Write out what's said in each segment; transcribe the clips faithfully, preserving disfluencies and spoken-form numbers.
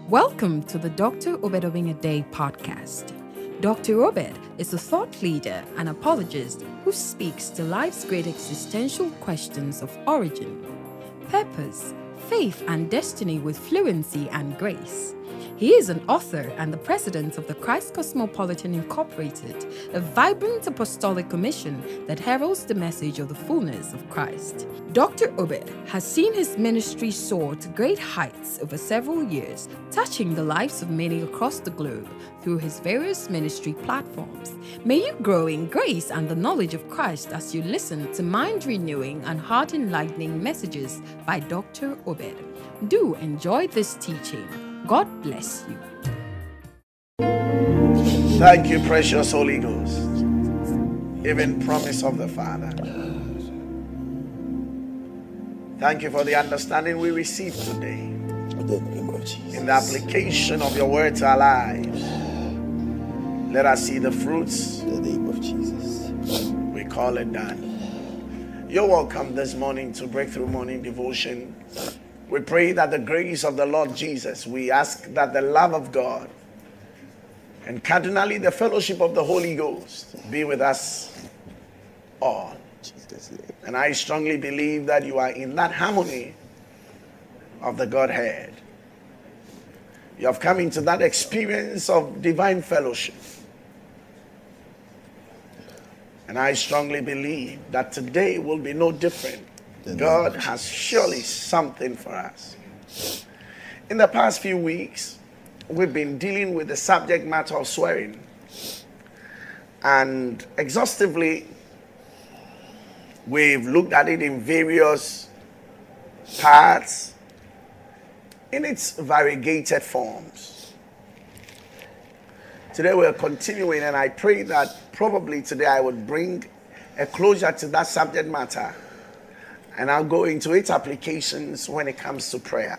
Welcome to the Doctor Obed Owinade podcast. Doctor Obed is a thought leader and apologist who speaks to life's great existential questions of origin, purpose, faith, and destiny with fluency and grace. He is an author and the president of the Christ Cosmopolitan Incorporated, a vibrant apostolic commission that heralds the message of the fullness of Christ. Doctor Obed has seen his ministry soar to great heights over several years, touching the lives of many across the globe through his various ministry platforms. May you grow in grace and the knowledge of Christ as you listen to mind-renewing and heart-enlightening messages by Doctor Obed. Do enjoy this teaching. God bless you. Thank you, precious Holy Ghost. Even promise of the Father. Thank you for the understanding we received today. In the name of Jesus. In the application of your word to our lives. Let us see the fruits. In the name of Jesus. We call it done. You're welcome this morning to Breakthrough Morning Devotion. We pray that the grace of the Lord Jesus, we ask that the love of God and cardinally the fellowship of the Holy Ghost be with us all. Jesus' name. And I strongly believe that you are in that harmony of the Godhead. You have come into that experience of divine fellowship. And I strongly believe that today will be no different. God has surely something for us. In the past few weeks, we've been dealing with the subject matter of swearing. And exhaustively, we've looked at it in various parts, in its variegated forms. Today we're continuing, and I pray that probably today I would bring a closure to that subject matter. And I'll go into its applications when it comes to prayer.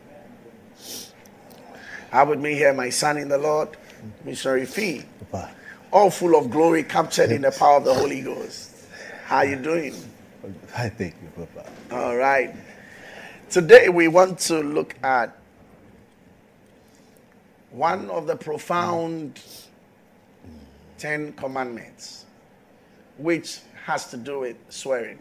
I would me here, my son in the Lord, Missionary Fee, Papa. all full of glory, captured in the power of the Holy Ghost. How are you doing? I thank you, Papa. All right. Today we want to look at one of the profound Ten Commandments, which has to do with swearing.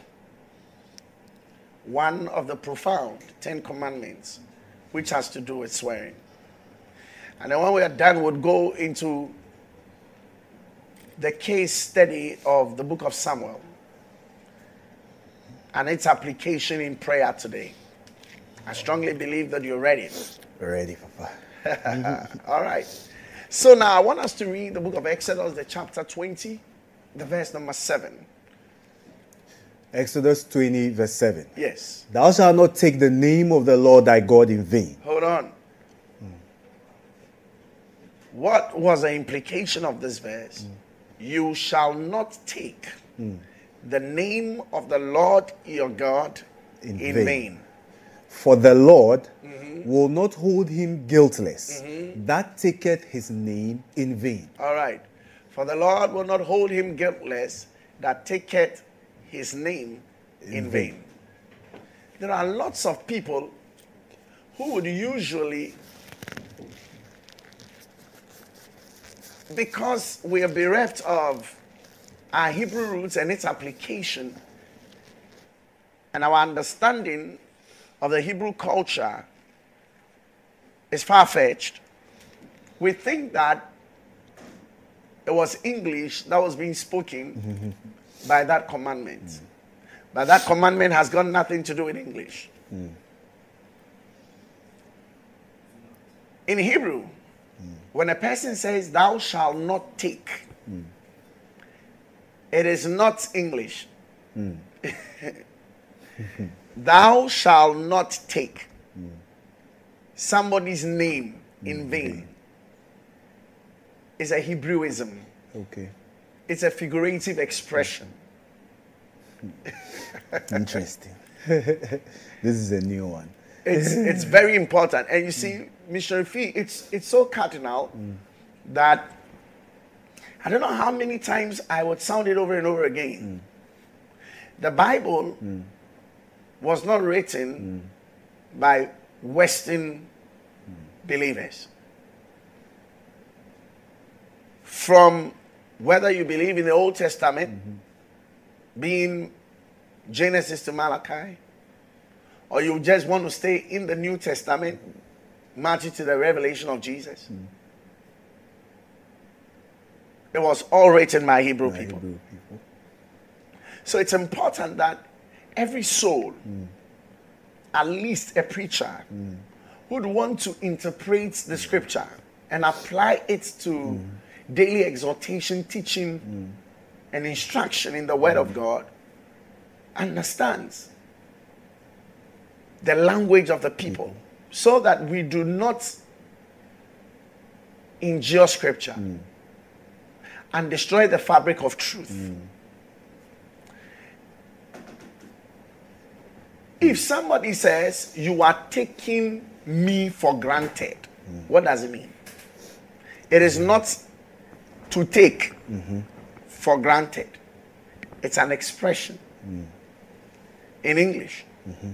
One of the profound Ten Commandments, which has to do with swearing. And then when we are done, we'll go into the case study of the book of Samuel and its application in prayer today. I strongly believe that you're ready. Ready, Papa. All right. So now I want us to read the book of Exodus, the chapter twenty, the verse number seven. Exodus twenty, verse seven. Yes. Thou shalt not take the name of the Lord thy God in vain. Hold on. Mm. What was the implication of this verse? Mm. You shall not take mm. the name of the Lord your God in, in vain. vain. For the Lord mm-hmm. will not hold him guiltless mm-hmm. that taketh his name in vain. All right. For the Lord will not hold him guiltless that taketh his name in, in vain. vain. There are lots of people who would usually, because we are bereft of our Hebrew roots and its application, and our understanding of the Hebrew culture is far-fetched, we think that it was English that was being spoken mm-hmm. by that commandment. Mm. But that commandment has got nothing to do with English. Mm. In Hebrew, mm. when a person says, thou shalt not take, mm. it is not English. Mm. Thou shalt not take mm. somebody's name mm. in vain. It's a Hebrewism. Okay. It's a figurative expression. Interesting. This is a new one. It's it's very important. And you see, Missionary Fee, it's it's so cardinal mm. that I don't know how many times I would sound it over and over again. Mm. The Bible mm. was not written mm. by Western believers. From whether you believe in the Old Testament, mm-hmm. being Genesis to Malachi, or you just want to stay in the New Testament, Matthew to the revelation of Jesus. Mm-hmm. It was all written by Hebrew, by people. Hebrew people. So it's important that every soul, mm. at least a preacher, mm. would want to interpret the scripture and apply it to mm. daily exhortation, teaching, mm. and instruction in the Word mm. of God, understands the language of the people, mm. so that we do not injure scripture mm. and destroy the fabric of truth. Mm. If somebody says, you are taking me for granted, mm. what does it mean? It is not to take mm-hmm. for granted. It's an expression mm. in English. Mm-hmm.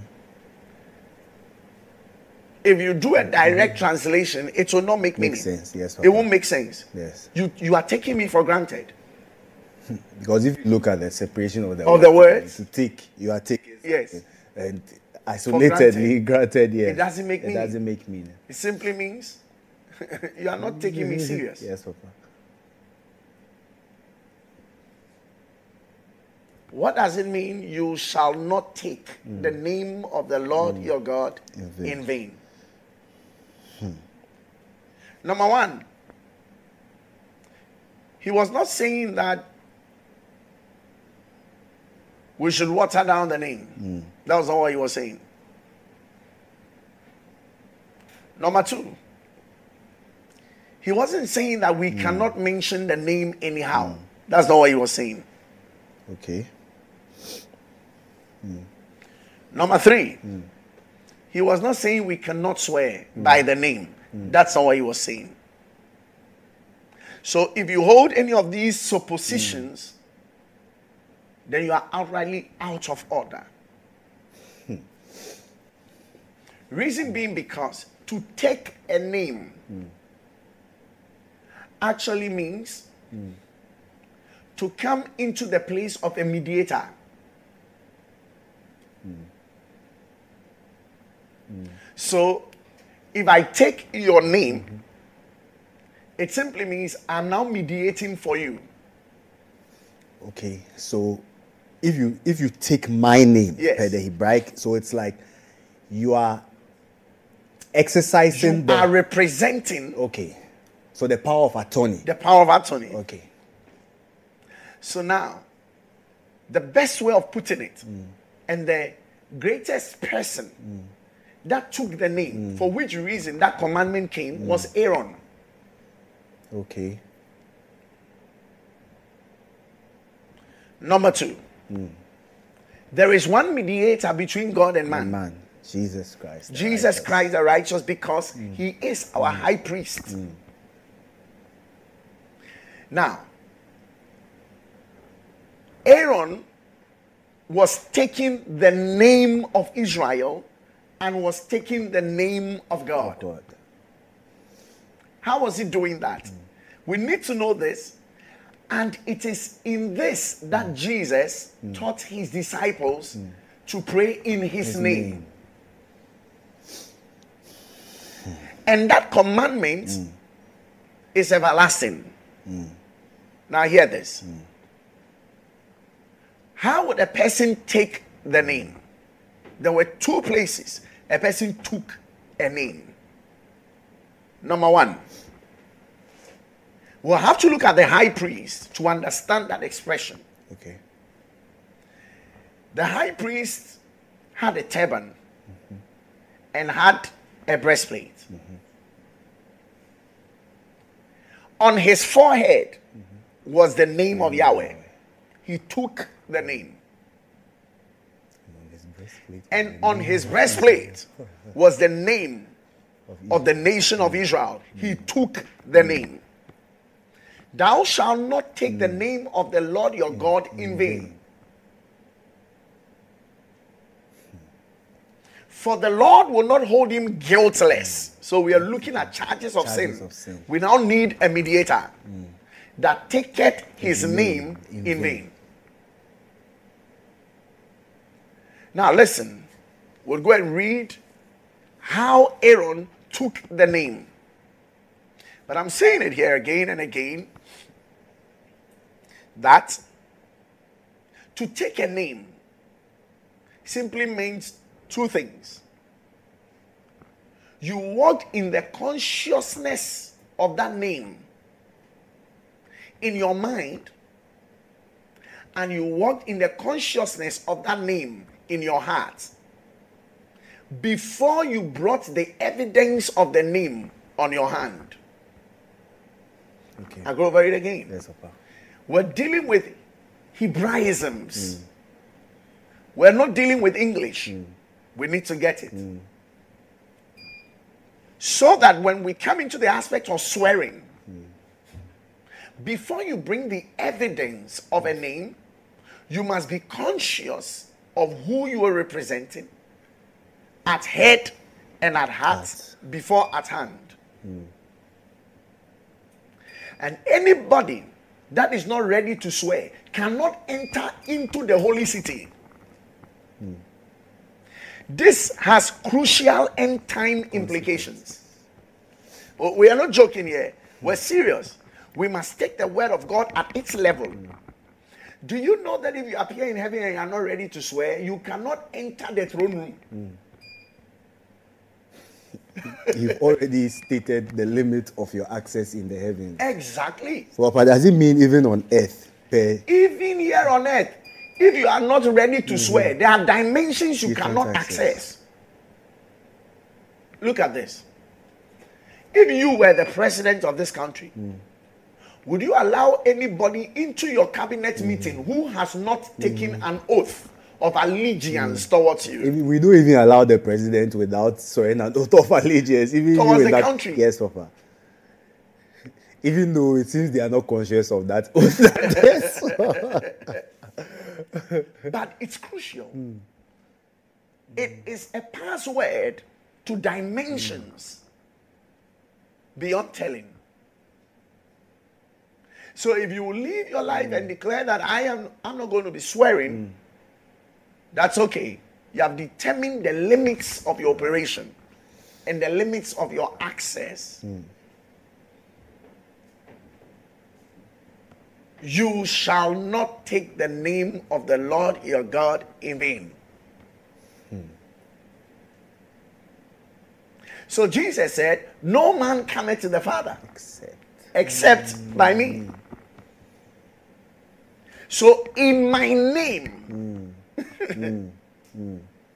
If you do a direct mm-hmm. translation, it will not make Makes meaning. sense, yes. It won't make sense. Yes. You you are taking me for granted. Because if you look at the separation of the, of the words, to take, you are taking. Yes. And isolatedly granted, yes. It doesn't make it meaning. It doesn't make meaning. It simply means you are not taking me serious. Yes, Papa. What does it mean? You shall not take mm. the name of the Lord mm. your God in vain. In vain. Hmm. Number one, he was not saying that we should water down the name. Mm. That was not what he was saying. Number two, he wasn't saying that we mm. cannot mention the name anyhow. Mm. That's not what he was saying. Okay. Mm. Number three, mm. he was not saying we cannot swear mm. by the name. Mm. That's not what he was saying. So if you hold any of these suppositions, mm. then you are outrightly out of order. Hmm. Reason being because to take a name mm. actually means mm. to come into the place of a mediator. Mm. Mm. So if I take your name, mm-hmm. it simply means I'm now mediating for you. Okay, so if you if you take my name, yes. the Hebraic, so it's like you are exercising you the, are representing. Okay, so the power of attorney. The power of attorney. Okay. So now, the best way of putting it, mm. and the greatest person mm. that took the name, mm. for which reason that commandment came, mm. was Aaron. Okay. Number two, mm. there is one mediator between God and man. And man, Jesus Christ. Jesus righteous. Christ the righteous, because mm. he is our mm. high priest. Mm. Now, Aaron was taking the name of Israel and was taking the name of God. Oh God. How was he doing that? Mm. We need to know this. And it is in this that mm. Jesus mm. taught his disciples mm. to pray in his, his name. name. And that commandment mm. is everlasting. Mm. Now hear this. Mm. How would a person take the name? There were two places a person took a name. Number one, we'll have to look at the high priest to understand that expression. Okay. The high priest had a turban mm-hmm. and had a breastplate. Mm-hmm. On his forehead mm-hmm. was the name mm-hmm. of Yahweh. He took the name. And on his breastplate was the name of the nation of Israel. He took the name. Thou shalt not take the name of the Lord your God in vain. For the Lord will not hold him guiltless. So we are looking at charges of, Charges sin. of sin. We now need a mediator Mm. that taketh his His name name in in vain. vain. Now listen, we'll go and read how Aaron took the name. But I'm saying it here again and again that to take a name simply means two things. You walk in the consciousness of that name in your mind, and you walk in the consciousness of that name in your heart before you brought the evidence of the name on your hand. Okay. I go over it again. Yes, Papa. We're dealing with Hebraisms. Mm. We're not dealing with English. Mm. We need to get it. Mm. So that when we come into the aspect of swearing, mm. before you bring the evidence of a name, you must be conscious of who you are representing at head and at heart, heart. before at hand. Mm. And anybody that is not ready to swear cannot enter into the holy city. Mm. This has crucial end time implications. Well, we are not joking here. We're serious. We must take the word of God at its level. Mm. Do you know that if you appear in heaven and you are not ready to swear, you cannot enter the throne room? Mm. You've already stated the limit of your access in the heavens. Exactly. So, Papa, does it mean even on earth? Per... Even here on earth, if you are not ready to mm-hmm. swear, there are dimensions you, you cannot access. access. Look at this. If you were the president of this country, mm. would you allow anybody into your cabinet mm-hmm. meeting who has not taken mm-hmm. an oath of allegiance mm. towards you? We don't even allow the president without swearing an oath of allegiance. Even towards the that, country. Yes, Papa. Even though it seems they are not conscious of that oath. But it's crucial. Mm. It is a password to dimensions mm. beyond telling. So if you live your life mm. and declare that I am I'm not going to be swearing, mm. that's okay. You have determined the limits of your operation and the limits of your access. Mm. You shall not take the name of the Lord your God in vain. Hmm. So Jesus said, no man cometh to the Father except, except mm. by me. So in my name, mm. mm. Mm.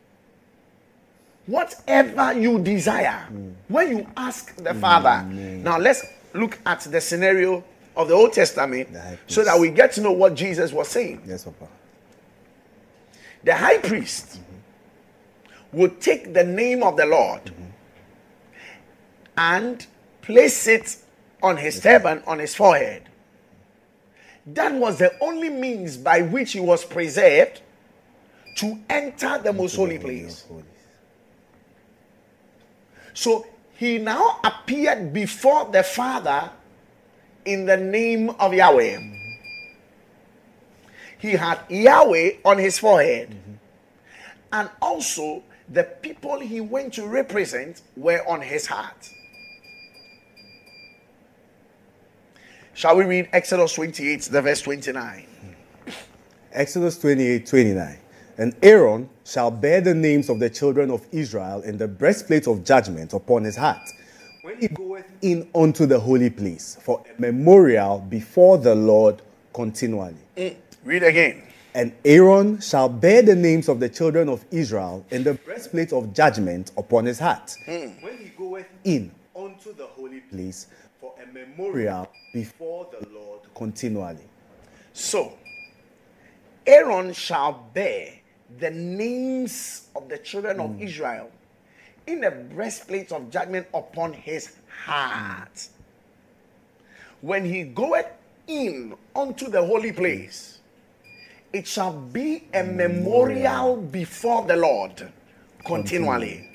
whatever you desire, mm. when you ask the Father. Mm. Now let's look at the scenario of the Old Testament so that we get to know what Jesus was saying. Yes, Papa. The high priest mm-hmm. would take the name of the Lord mm-hmm. and place it on his yes, turban, on his forehead. That was the only means by which he was preserved to enter the most holy place. So he now appeared before the Father in the name of Yahweh. Mm-hmm. He had Yahweh on his forehead. Mm-hmm. And also the people he went to represent were on his heart. Shall we read Exodus twenty-eight, the verse twenty-nine? Exodus twenty-eight, twenty-nine. And Aaron shall bear the names of the children of Israel in the breastplate of judgment upon his heart, when he goeth in unto the holy place, for a memorial before the Lord continually. Mm. Read again. And Aaron shall bear the names of the children of Israel in the breastplate of judgment upon his heart, mm. when he goeth in unto the holy place, for a memorial before the Lord continually. So, Aaron shall bear the names of the children mm. of Israel in the breastplate of judgment upon his heart. When he goeth in unto the holy place, it shall be a memorial before the Lord continually.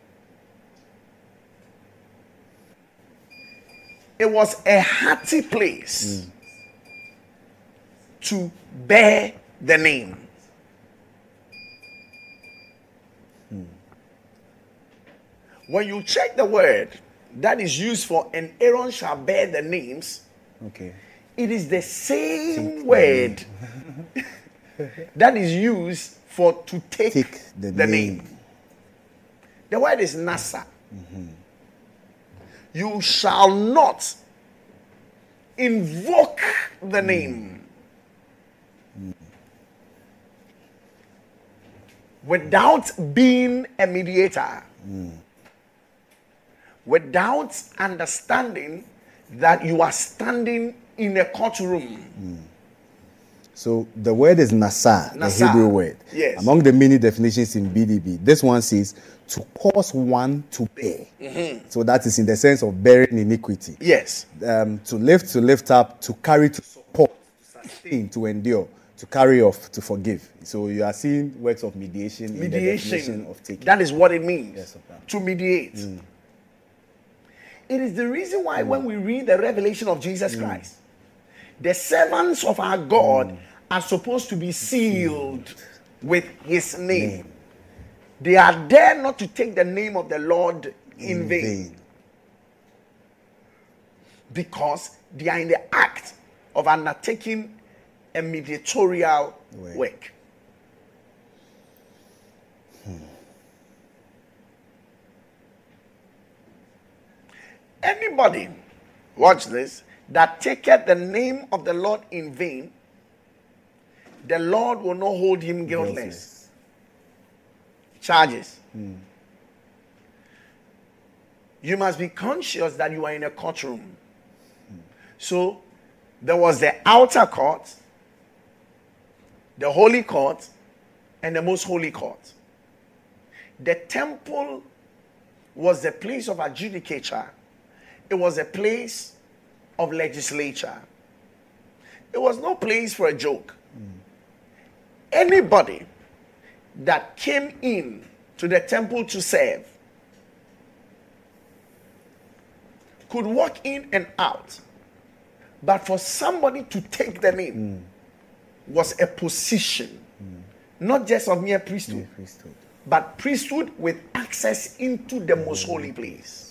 It was a hearty place mm. to bear the name. Mm. When you check the word that is used for "and Aaron shall bear the names," okay, it is the same word that is used for to take, take the, the name. name. The word is nasa. Mm-hmm. You shall not invoke the name mm. without being a mediator, mm. without understanding that you are standing in a courtroom. Mm. So the word is nasa, nasa, the Hebrew word. Yes. Among the many definitions in B D B, this one says to cause one to bear. Mm-hmm. So that is in the sense of bearing iniquity. Yes. Um, to lift, to lift up, to carry, to support, to sustain, to endure, to carry off, to forgive. So you are seeing words of mediation, mediation in the definition of taking. That is what it means. Yes, to mediate. Mm. It is the reason why mm. when we read the revelation of Jesus mm. Christ, the servants of our God mm. are supposed to be sealed mm. with his name. name. They are there not to take the name of the Lord in, in vain. vain. Because they are in the act of undertaking a mediatorial Wait. work. Hmm. Anybody, watch this, that taketh the name of the Lord in vain, the Lord will not hold him guiltless. guiltless. Charges. Hmm. You must be conscious that you are in a courtroom. Hmm. So, there was the outer court, the holy court, and the most holy court. The temple was the place of adjudicature. It was a place of legislature. It was no place for a joke. Mm. Anybody that came in to the temple to serve could walk in and out. But for somebody to take the name mm. was a position, mm. not just of mere priesthood, mere priesthood, but priesthood with access into the mm. most holy place.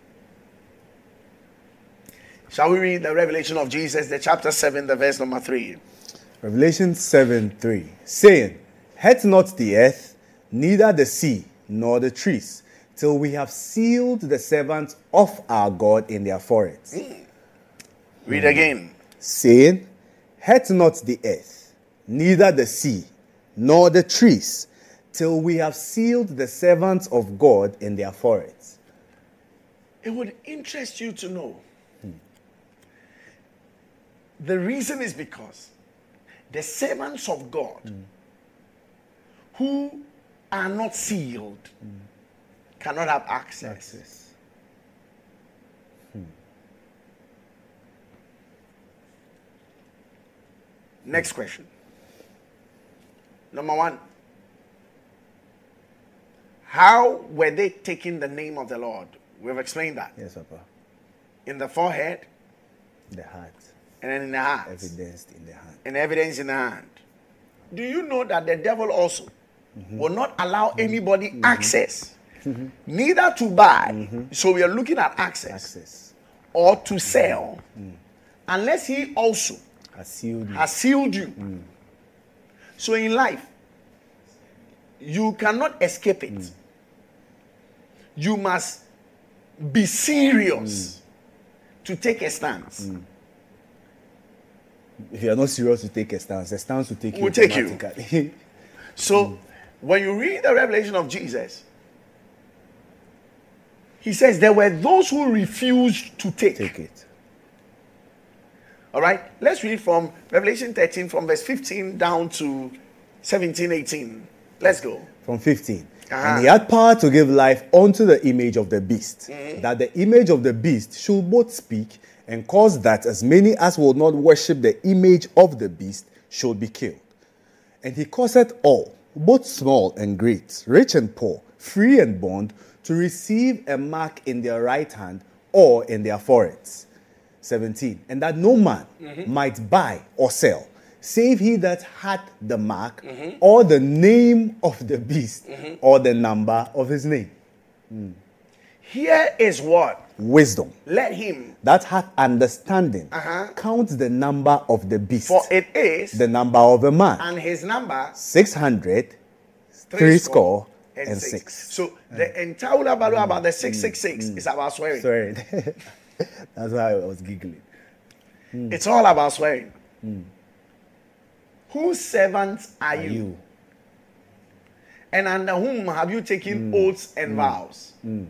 Shall we read the revelation of Jesus, the chapter seven, the verse number three? Revelation seven, three, saying, "Hath not the earth, neither the sea, nor the trees, till we have sealed the servants of our God in their foreheads." Mm. Read mm. again. Saying, "Hath not the earth, neither the sea, nor the trees, till we have sealed the servants of God in their foreheads." It would interest you to know. Hmm. The reason is because the servants of God hmm. who are not sealed hmm. cannot have access. access. Hmm. Next question. Number one. How were they taking the name of the Lord? We've explained that. Yes, Papa. In the forehead. In the heart. And then in the heart. Evidenced in the hand. And evidence in the hand. Do you know that the devil also mm-hmm. will not allow mm-hmm. anybody mm-hmm. access, mm-hmm. neither to buy, mm-hmm. so we are looking at access, access. or to sell, mm-hmm. unless he also has sealed you. Has sealed you. Mm. So in life, you cannot escape it. Mm. You must be serious mm. to take a stance. Mm. If you are not serious to take a stance, a stance will take you. Will take you. So, mm. when you read the revelation of Jesus, he says there were those who refused to take. Take it. All right. Let's read from Revelation thirteen, from verse fifteen down to seventeen, eighteen. Let's go. From fifteen. Uh-huh. And he had power to give life unto the image of the beast, mm-hmm. that the image of the beast should both speak and cause that as many as will not worship the image of the beast should be killed. And he causeth all, both small and great, rich and poor, free and bond, to receive a mark in their right hand or in their foreheads. seventeen. And that no man mm-hmm. might buy or sell, save he that had the mark mm-hmm. or the name of the beast mm-hmm. or the number of his name. Mm. Here is what? Wisdom. Let him that hath understanding uh-huh. count the number of the beast. For it is the number of a man. And his number six hundred, three score, and, and six. six. So mm. the entire value mm. about the six six six mm. is about swearing. Swearing. That's why I was giggling. Mm. It's all about swearing. Mm. Whose servants are, are you? you? And under whom have you taken mm. oaths and mm. vows? Mm.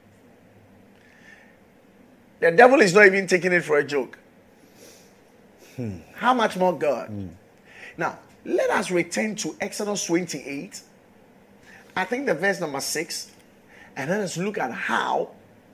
The devil is not even taking it for a joke. Hmm. How much more God? Hmm. Now, let us return to Exodus twenty-eight. I think the verse number six. And let us look at how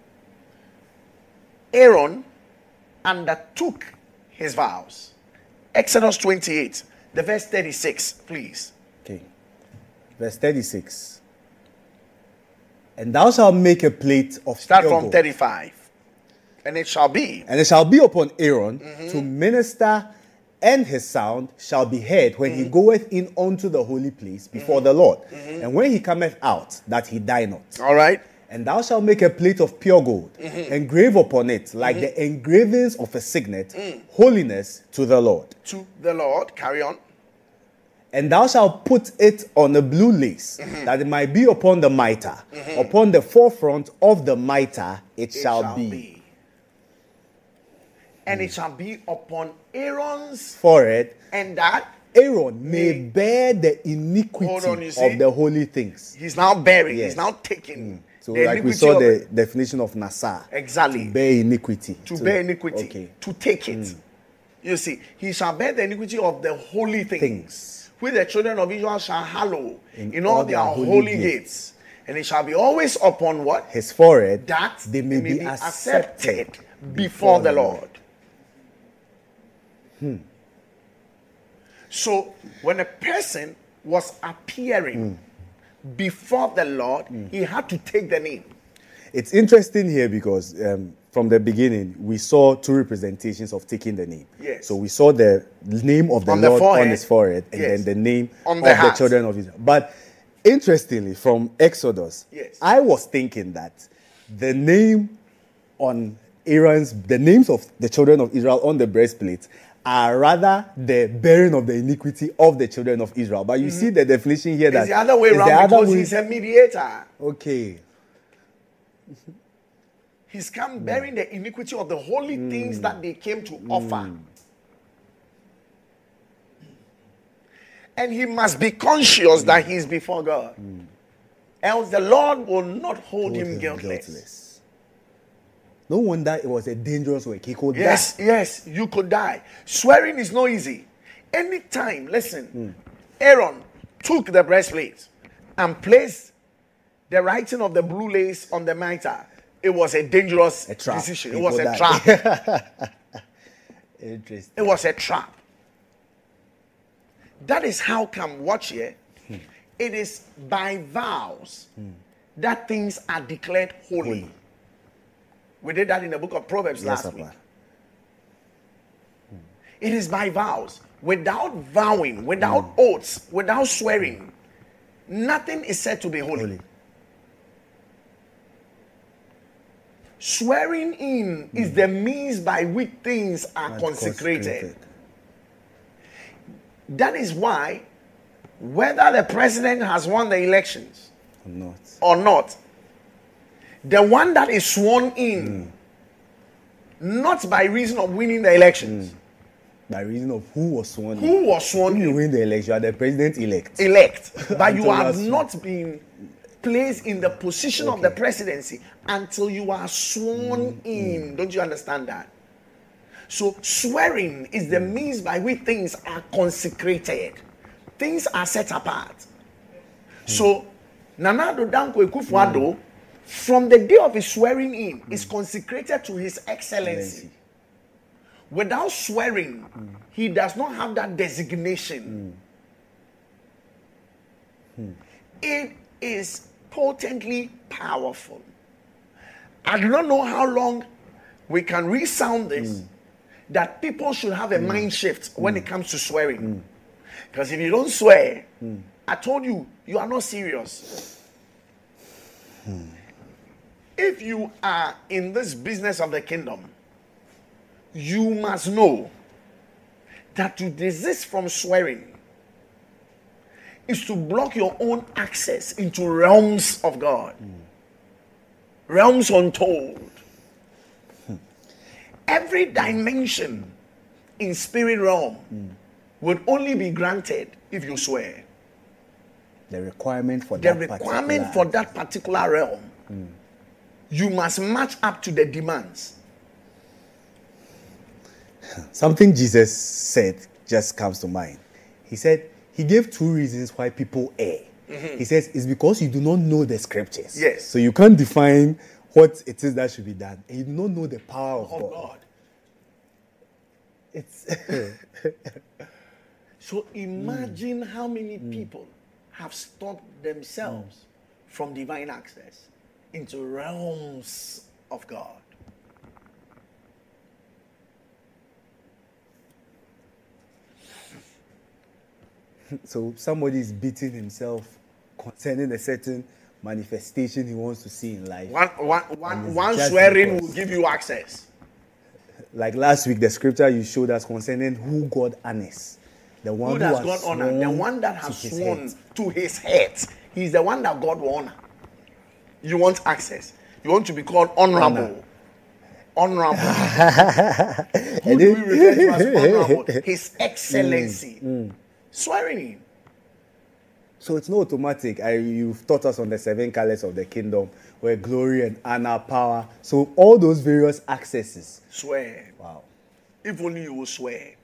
Aaron undertook his vows. Exodus twenty-eight, the verse thirty-six, please. Okay. Verse thirty-six. And thou shalt make a plate of Start from thirty-five. And it shall be. And it shall be upon Aaron mm-hmm. to minister, and his sound shall be heard when mm-hmm. he goeth in unto the holy place before mm-hmm. the Lord. Mm-hmm. And when he cometh out, that he die not. All right. And thou shalt make a plate of pure gold, mm-hmm. engrave upon it, like mm-hmm. the engravings of a signet, mm. holiness to the Lord. To the Lord. Carry on. And thou shalt put it on a blue lace, mm-hmm. that it might be upon the mitre. Mm-hmm. Upon the forefront of the mitre it, it shall, shall be. be. And mm. it shall be upon Aaron's forehead, and that Aaron may, may bear the iniquity on, of the holy things. He's now bearing, yes. he's now taking. Mm. So like we saw the it. definition of Nasa. Exactly. To bear iniquity. To so, bear iniquity. Okay. To take it. Mm. You see, he shall bear the iniquity of the holy things, things. which the children of Israel shall hallow in, in all, all their holy, holy gates. gates. And it shall be always upon what? His forehead. That they may, they may be, be accepted, accepted before the Lord. Hmm. So when a person was appearing mm. before the Lord, mm. he had to take the name. It's interesting here because um, from the beginning, we saw two representations of taking the name. Yes. So we saw the name of the on Lord the on his forehead, and yes. then the name on of the, the children of Israel. But interestingly, from Exodus, yes. I was thinking that the name on Aaron's, the names of the children of Israel on the breastplate are rather the bearing of the iniquity of the children of Israel. But you mm-hmm. see the definition here that it's the other way around because way. he's a mediator. Okay. He's come mm. bearing the iniquity of the holy mm. things that they came to mm. offer. And he must be conscious mm. that he is before God. Mm. Else the Lord will not hold, hold him, him guiltless. guiltless. No wonder it was a dangerous work. He could yes, die. Yes, yes, you could die. Swearing is not easy. Anytime, listen, mm. Aaron took the breastplate and placed the writing of the blue lace on the mitre. It was a dangerous a trap. decision. He it was a die. trap. Interesting. It was a trap. That is how come, watch here, hmm. it is by vows hmm. that things are declared holy. holy. We did that in the book of Proverbs yes, last week. Hmm. It is by vows. Without vowing, without hmm. oaths, without swearing, nothing is said to be holy. holy. Swearing in mm. is the means by which things are consecrated. consecrated. That is why, whether the president has won the elections or not, or not the one that is sworn in, mm. not by reason of winning the elections, mm. by reason of who was sworn who in. was sworn when in. you win the election, you are the president-elect. Elect. But you have not been placed in the position okay. of the presidency until you are sworn mm, in. Mm. Don't you understand that? So swearing is the mm. means by which things are consecrated. Things are set apart. Mm. So Nana Addo Dankwa Akufo-Addo, mm. from the day of his swearing in, mm. is consecrated to his excellency. Without swearing, mm. he does not have that designation. Mm. Mm. It is potently powerful. I do not know how long we can resound this, mm. that people should have a mm. mind shift when mm. it comes to swearing. Because mm. if you don't swear, mm. I told you, you are not serious. Mm. If you are in this business of the kingdom, you must know that to desist from swearing is to block your own access into realms of God. Mm. Realms untold. Hmm. Every dimension in spirit realm mm. would only be granted if you swear. The requirement for the that requirement for that particular realm, mm. you must match up to the demands. Something Jesus said just comes to mind. He said he gave two reasons why people err. Mm-hmm. He says it's because you do not know the scriptures. Yes. So you can't define what it is that should be done. And you do not know the power of oh, God. God. It's so imagine mm. how many mm. people have stopped themselves mm. from divine access into realms of God. So somebody is beating himself concerning a certain manifestation he wants to see in life. One, one, one, one swearing will give you access. Like last week, the scripture you showed us concerning who God honors. The one who, who has has God honor. The one that has to sworn his to his head. He's the one that God will honor. You want access. You want to be called honorable. Honor. Honorable. Who do we refer to as honorable? His excellency. Mm, mm. Swearing in. So it's not automatic. I, you've taught us on the seven colors of the kingdom, where glory and honor, power. So all those various accesses. Swear. Wow. If only you will swear.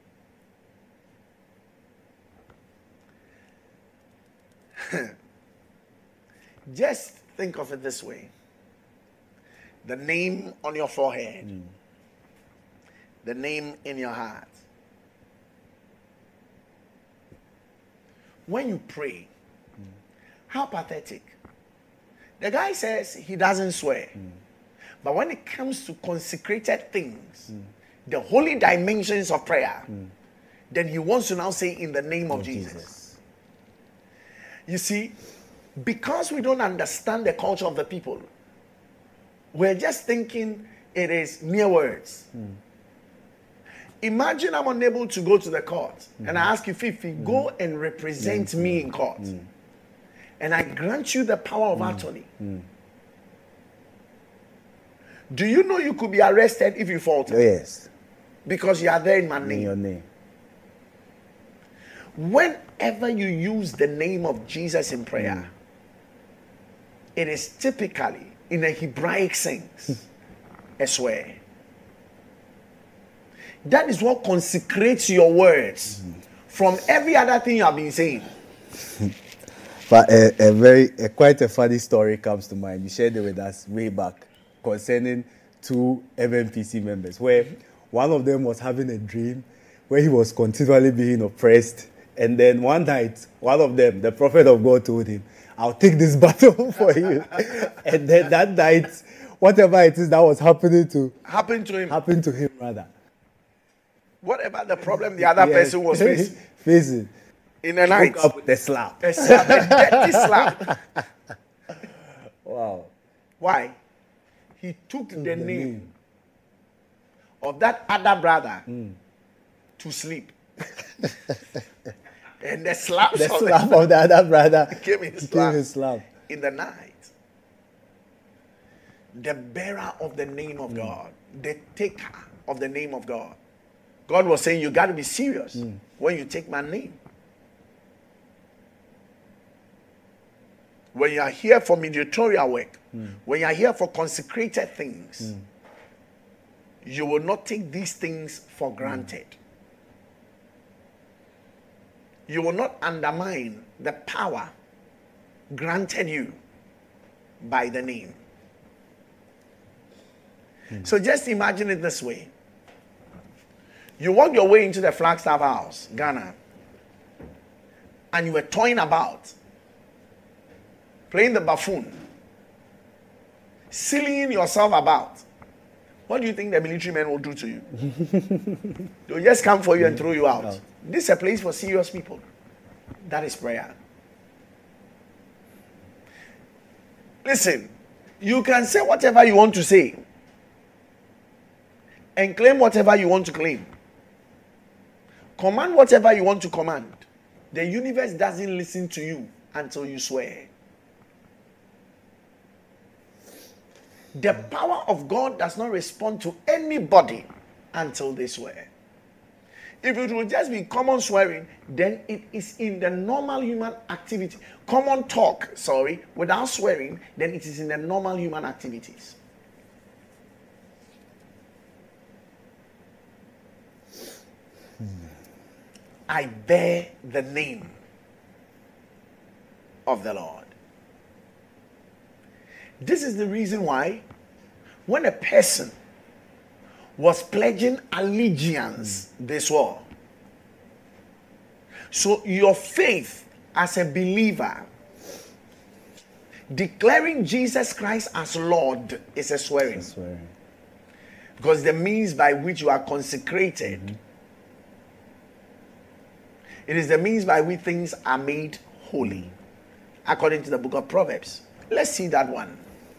Just think of it this way. The name on your forehead. Mm. The name in your heart. When you pray, mm. how pathetic. The guy says he doesn't swear. Mm. But when it comes to consecrated things, mm. the holy dimensions of prayer, mm. then he wants to now say in the name of, of Jesus. Jesus. You see, because we don't understand the culture of the people, we're just thinking it is mere words. Mm. Imagine I'm unable to go to the court mm-hmm. and I ask you, Fifi, mm-hmm. go and represent mm-hmm. me in court. Mm-hmm. And I grant you the power of mm-hmm. attorney. Mm-hmm. Do you know you could be arrested if you falter? Oh, yes. Because you are there in my name. In your name. Whenever you use the name of Jesus in prayer, mm. it is typically, in a Hebraic sense, a swear. That is what consecrates your words mm. from every other thing you have been saying. But a, a very, a, quite a funny story comes to mind. You shared it with us way back concerning two M M P C members, where one of them was having a dream where he was continually being oppressed. And then one night, one of them, the prophet of God, told him, I'll take this battle for you. And then that night, whatever it is that was happening to happened to him. Happened to him, rather. Whatever the problem the other yes. person was facing. facing. In the night. Woke up with a slap. A slap, a dirty slap. Wow. Why? He took the, the name, name of that other brother mm. to sleep. And the slap, the of, slap the, of the other brother became his slap, his slap in the night. The bearer of the name of mm. God, the taker of the name of God. God was saying, you got to be serious mm. when you take my name. When you are here for mediatorial work, mm. when you are here for consecrated things, mm. you will not take these things for granted. Mm. You will not undermine the power granted you by the name. Mm. So just imagine it this way. You walked your way into the Flagstaff House, Ghana, and you were toying about playing the buffoon, sillying yourself about, what do you think the military men will do to you? They'll just come for you and throw you out. No. This is a place for serious people. That is prayer. Listen, you can say whatever you want to say and claim whatever you want to claim. Command whatever you want to command. The universe doesn't listen to you until you swear. The power of God does not respond to anybody until they swear. If it will just be common swearing, then it is in the normal human activity. Common talk, sorry, without swearing, then it is in the normal human activities. Hmm. I bear the name of the Lord. This is the reason why when a person was pledging allegiance, mm. they swore. So your faith as a believer, declaring Jesus Christ as Lord, is a swearing. It's a swearing. Because the means by which you are consecrated, mm-hmm. it is the means by which things are made holy, according to the book of Proverbs. Let's see that one.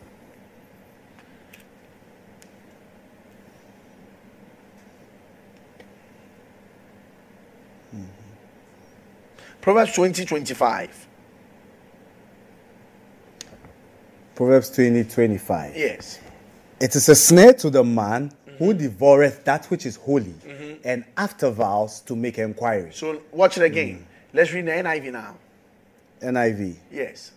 Proverbs twenty twenty-five. Proverbs twenty twenty-five. Yes. It is a snare to the man mm-hmm. who devoureth that which is holy, mm-hmm. and after vows to make inquiry. So watch it again. Mm. Let's read the N I V now. N I V. Yes.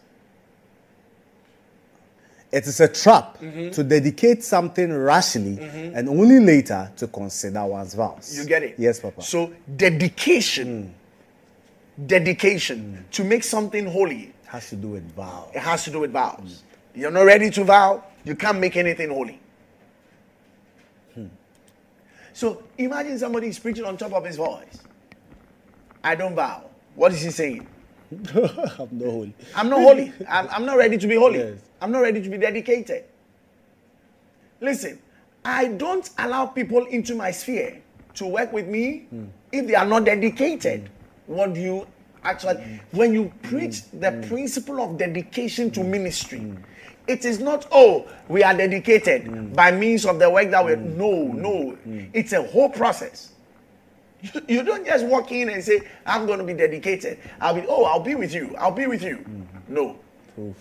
It is a trap mm-hmm. to dedicate something rashly mm-hmm. and only later to consider one's vows. You get it? Yes, Papa. So dedication. Mm. Dedication mm. to make something holy has to do with vows. It has to do with vows. Mm. You're not ready to vow, you can't make anything holy. Hmm. So imagine somebody is preaching on top of his voice. I don't vow. What is he saying? I'm not holy. I'm not holy. I'm, I'm not ready to be holy. Yes. I'm not ready to be dedicated. Listen, I don't allow people into my sphere to work with me mm. if they are not dedicated. Mm. What do you actually, mm. when you preach the mm. principle of dedication to ministry, mm. it is not, oh, we are dedicated mm. by means of the work that we, mm. no, no. Mm. It's a whole process. You, you don't just walk in and say, I'm going to be dedicated. I'll be, oh, I'll be with you. I'll be with you. Mm. No. Oof.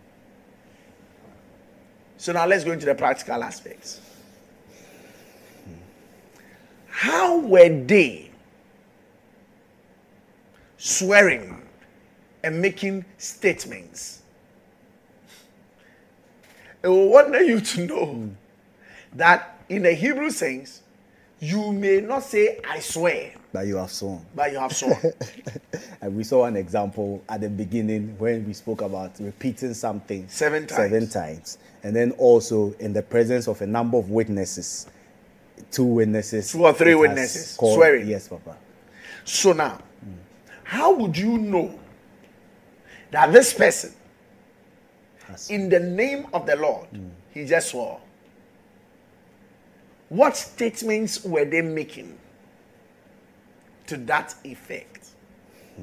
So now let's go into the practical aspects. How were they swearing and making statements? It will wonder you to know mm. that in the Hebrew sense, you may not say, I swear. But you have sworn. But you have sworn. And we saw an example at the beginning when we spoke about repeating something seven times. Seven times. And then also in the presence of a number of witnesses. Two witnesses. Two or three witnesses. Called, swearing. Yes, Papa. So now, mm. how would you know that this person, That's in the name of the Lord, mm. he just swore? What statements were they making to that effect? Hmm.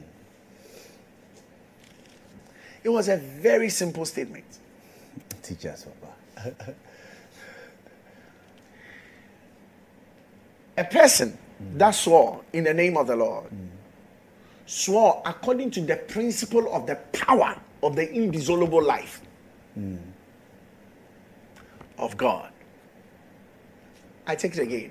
It was a very simple statement. Teach us, Papa. A person mm. that swore in the name of the Lord mm. swore according to the principle of the power of the indissoluble life mm. of God. I take it again.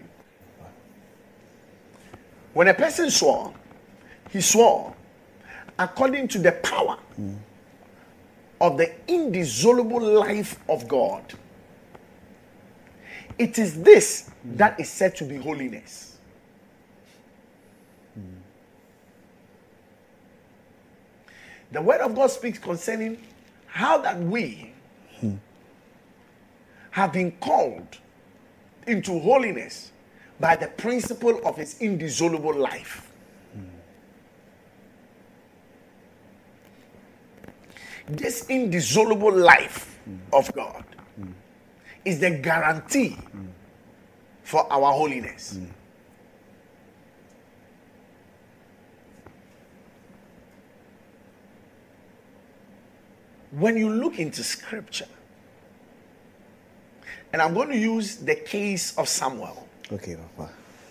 When a person swore, he swore according to the power mm. of the indissoluble life of God. It is this mm. that is said to be holiness. Mm. The word of God speaks concerning how that we mm. have been called into holiness by the principle of his indissoluble life. Mm. this indissoluble life mm. of God mm. is the guarantee mm. for our holiness. Mm. When you look into scripture, and I'm going to use the case of Samuel. Okay, Papa.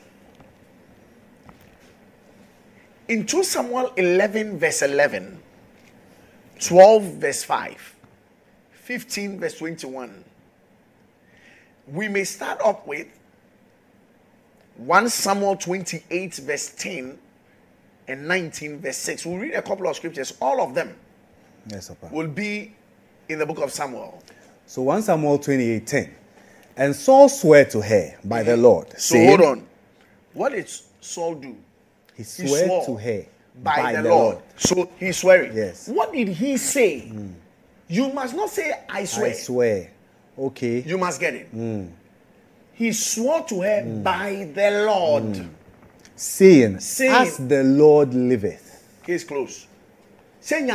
In Second Samuel eleven verse eleven, twelve verse five, fifteen verse twenty-one, we may start off with First Samuel twenty-eight verse ten and nineteen verse six. We'll read a couple of scriptures. All of them yes, Papa. will be in the book of Samuel. So First Samuel twenty-eight ten. And Saul swore to her by mm-hmm. the Lord. So saying, hold on. What did Saul do? He swore, he swore to her by, by the, the Lord. Lord. So he's swearing. Yes. What did he say? Mm. You must not say, I swear. I swear. Okay. You must get it. Mm. He swore to her mm. by the Lord. Mm. Saying, saying, as the Lord liveth. Case closed. Say,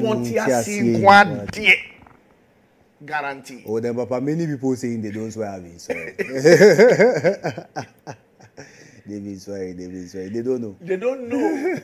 mm, guarantee. Oh, then, Papa, many people saying they don't swear. I've been sorry. They've been swearing, they've been swearing. They don't know. They don't know.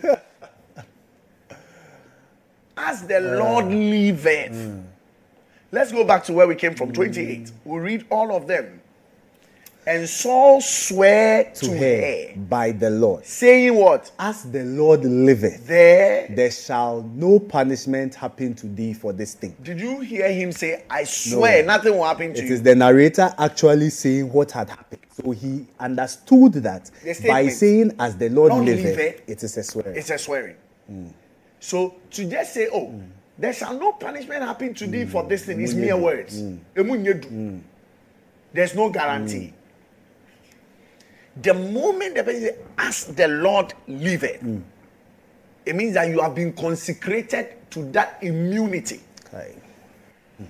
As the uh, Lord liveth. Mm. Let's go back to where we came from, twenty-eight. Mm. We'll read all of them. And Saul swore to, to her, her by the Lord, saying what? As the Lord liveth, there, there shall no punishment happen to thee for this thing. Did you hear him say, I swear, no. nothing will happen to it you? It is the narrator actually saying what had happened. So he understood that by saying, as the Lord, Lord liveth, liveth, it is a swearing. It's a swearing. Mm. So to just say, oh, mm. there shall no punishment happen to thee mm. for this thing is mere words. Mm. Mm. There's no guarantee. Mm. The moment the person says, as the Lord liveth, mm. it means that you have been consecrated to that immunity. Okay. Mm.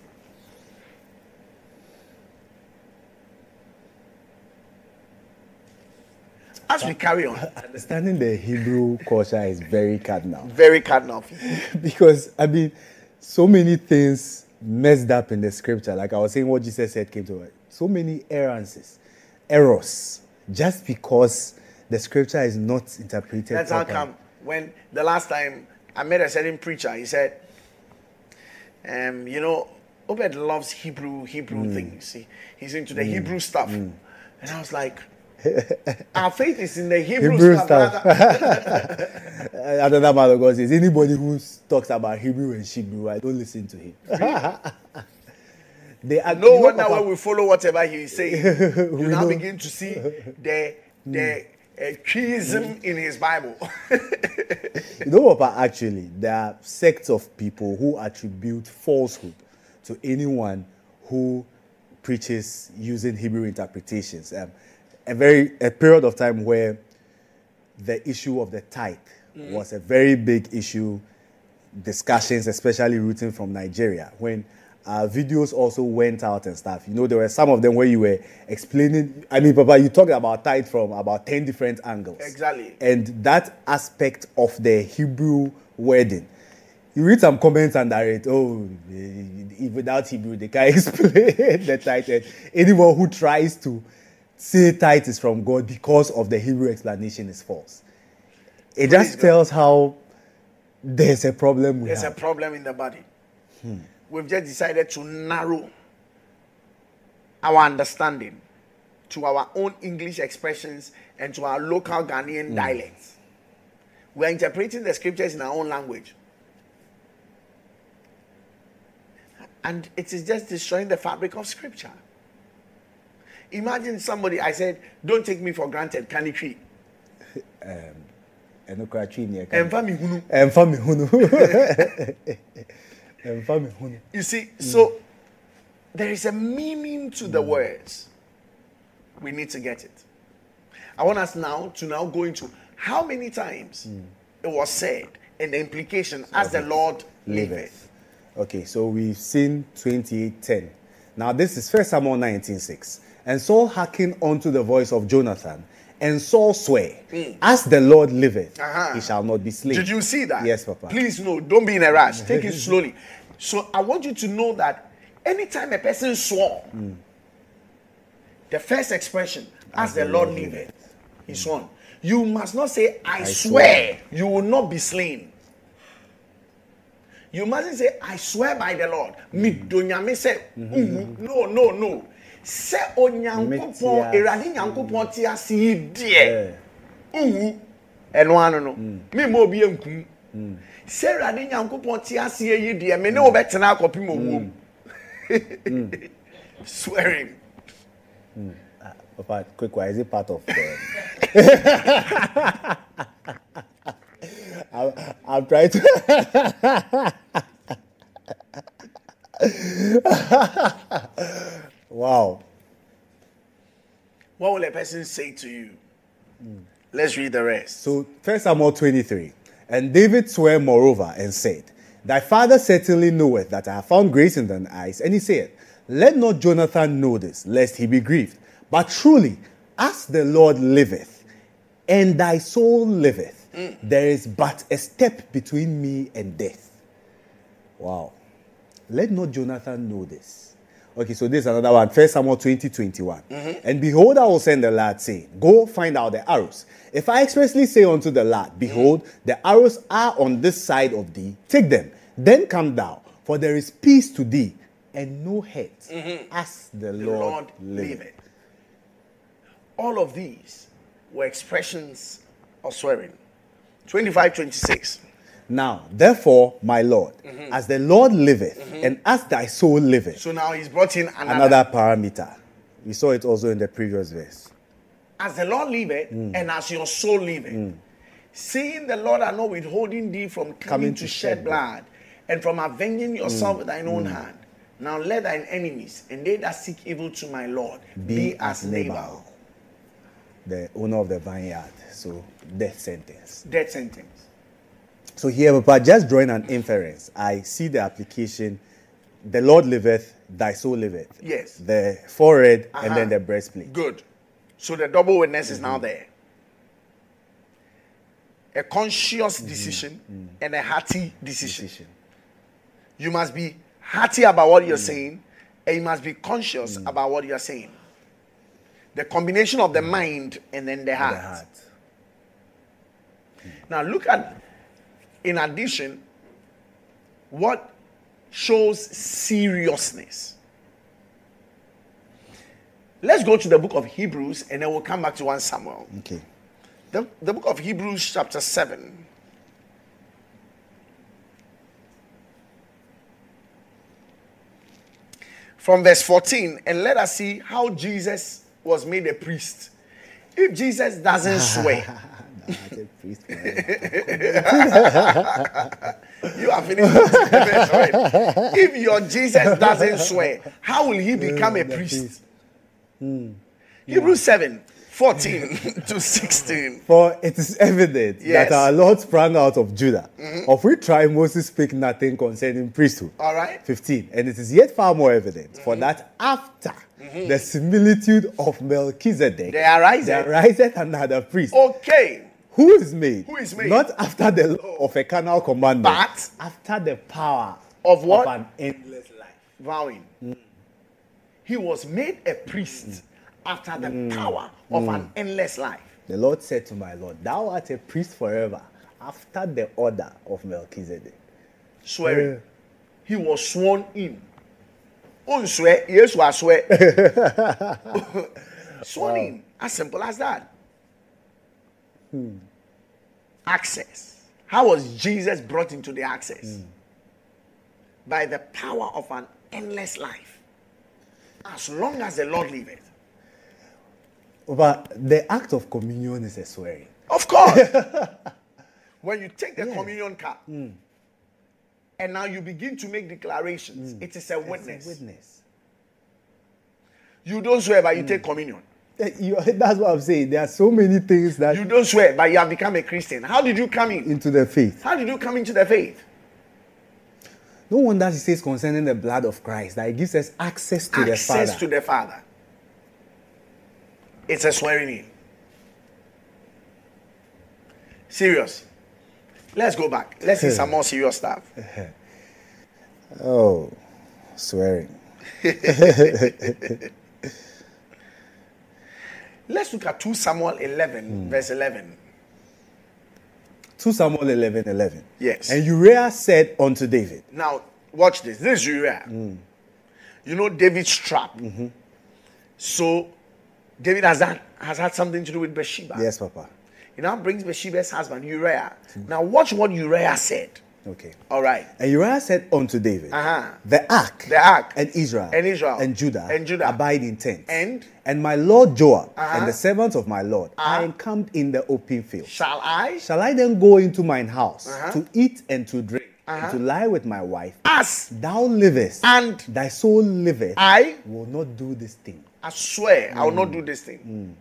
As we carry on. Understanding the Hebrew culture is very cardinal. Very cardinal. Because, I mean, so many things messed up in the scripture. Like I was saying, what Jesus said came to it. So many errances, errors. Just because the scripture is not interpreted. That's properly. How come when the last time I met a certain preacher, he said, um, you know, Obed loves Hebrew, Hebrew mm. things. He, he's into the mm. Hebrew stuff. Mm. And I was like, our faith is in the Hebrew, Hebrew stuff. stuff. Another man of God says, anybody who talks about Hebrew and Hebrew, I don't listen to him. Really? They are, no wonder when we follow whatever he is saying, you now know. begin to see the the uh, theism in his Bible. You know, Papa, actually, there are sects of people who attribute falsehood to anyone who preaches using Hebrew interpretations. Um, a very a period of time where the issue of the tithe mm. was a very big issue, discussions, especially rooting from Nigeria, when Uh, videos also went out and stuff. You know, there were some of them where you were explaining. I mean, Papa, you talked about tithe from about ten different angles. Exactly. And that aspect of the Hebrew wording, you read some comments under it. Oh, without Hebrew, they can't explain the tithe. And anyone who tries to say tithe is from God because of the Hebrew explanation is false. It Praise just God. tells how there's a problem. There's have. a problem in the body. Hmm. We've just decided to narrow our understanding to our own English expressions and to our local Ghanaian mm. dialects. We're interpreting the scriptures in our own language. And it is just destroying the fabric of scripture. Imagine somebody, I said, don't take me for granted, can you treat? You see, mm. so there is a meaning to the mm. words. We need to get it. I want us now to now go into how many times mm. it was said and the implication so as the Lord liveth. Okay, so we've seen twenty-eight ten. Now this is First Samuel nineteen six. And Saul hearkened unto the voice of Jonathan, and Saul sware, mm. as the Lord liveth, uh-huh. he shall not be slain. Did you see that? Yes, Papa. Please, no, don't be in a rush. Take it slowly. So I want you to know that anytime a person swore, mm. the first expression, as, as the, the Lord liveth, he sworn. You must not say, I, I swear, swear you will not be slain. You mustn't say, I swear by the Lord. Me donyame say, no, no, no. Say onyankopon, erade nyankopon ti ase die. Uhu. Eno ano no. Me mo bi enkum. Say erade nyankopon ti ase yi die, me ne obetena akopi mo wom. Swearing. Mm. Uh, Papa, quick one, is it part of the... I'm, I'm trying to... Wow. What will a person say to you? Mm. Let's read the rest. So, First Samuel twenty-three. And David swore moreover and said, Thy father certainly knoweth that I have found grace in thine eyes. And he said, Let not Jonathan know this, lest he be grieved. But truly, as the Lord liveth, and thy soul liveth, mm. there is but a step between me and death. Wow. Let not Jonathan know this. Okay, so this is another one. First Samuel twenty, twenty-one. Mm-hmm. And behold, I will send the lad, saying, Go find out the arrows. If I expressly say unto the lad, Behold, mm-hmm. the arrows are on this side of thee, take them. Then come down, for there is peace to thee, and no hurt, mm-hmm. as the, the Lord, Lord liveth. liveth. All of these were expressions of swearing. twenty-five, twenty-six. Now, therefore, my Lord, mm-hmm. as the Lord liveth, mm-hmm. and as thy soul liveth. So now he's brought in another. another parameter. We saw it also in the previous verse. As the Lord liveth, mm. and as your soul liveth. Mm. Seeing the Lord are not withholding thee from coming, coming to, to shed blood, blood, and from avenging yourself mm. with thine own mm. hand. Now let thine enemies, and they that seek evil to my Lord, be, be as Nabal, the owner of the vineyard. So, death sentence. Death sentence. So here, Papa, just drawing an inference, I see the application, the Lord liveth, thy soul liveth. Yes. The forehead, uh-huh. and then the breastplate. Good. So the double witness mm-hmm. is now there. A conscious mm-hmm. decision mm-hmm. and a hearty decision. decision. You must be hearty about what you're mm-hmm. saying, and you must be conscious mm-hmm. about what you're saying. The combination of the mm-hmm. mind and then the heart. The heart. Mm-hmm. Now look at, in addition, what shows seriousness. Let's go to the book of Hebrews and then we'll come back to First Samuel. Okay. The, the book of Hebrews chapter seven. From verse fourteen, and let us see how Jesus was made a priest. If Jesus doesn't swear, you are finished with the verse, right? If your Jesus doesn't swear, how will he become a priest? Hmm. Hebrews seven, fourteen to sixteen. For it is evident yes. that our Lord sprang out of Judah, mm-hmm. of which tribe Moses spake nothing concerning priesthood. All right. fifteen. And it is yet far more evident, mm-hmm. for that after mm-hmm. the similitude of Melchizedek, there ariseth, there ariseth another priest. Okay. Who is made? Who is made? Not after the law of a carnal commandment, but after the power of what? Of an endless life. Vowing. Mm. He was made a priest mm. after the mm. power of mm. an endless life. The Lord said to my Lord, Thou art a priest forever, after the order of Melchizedek. Swearing. Uh, he was sworn in. On swear, yes, was swear. Sworn wow. in. As simple as that. Hmm. Access. How was Jesus brought into the access? Hmm. By the power of an endless life. As long as the Lord liveth. But the act of communion is a swearing. Of course. When you take the yes. communion cup mm. and now you begin to make declarations, mm. it is a witness. It's a witness. You don't swear, but you mm. take communion. You, that's what I'm saying. There are so many things that... You don't swear, but you have become a Christian. How did you come in? Into the faith. How did you come into the faith? No wonder he says concerning the blood of Christ, that it gives us access to access the Father. Access to the Father. It's a swearing in. Serious. Let's go back. Let's see some more serious stuff. Oh, swearing. Let's look at two Samuel eleven, mm. verse eleven. two Samuel eleven, eleven. Yes. And Uriah said unto David. Now, watch this. This is Uriah. Mm. You know David's trap. Mm-hmm. So, David has, that, has had something to do with Bathsheba. Yes, Papa. He now brings Bathsheba's husband, Uriah. Mm. Now, watch what Uriah said. Okay. All right. And Uriah said unto David, uh-huh. the ark, the ark, and Israel, and Israel, and Judah, and Judah abide in tents. And and my lord Joab, uh-huh. and the servants of my lord, uh-huh. are encamped in the open field. Shall I? Shall I then go into mine house uh-huh. to eat and to drink, uh-huh. and to lie with my wife? As thou livest, and thy soul liveth, I will not do this thing. I swear, mm. I will not do this thing. Mm.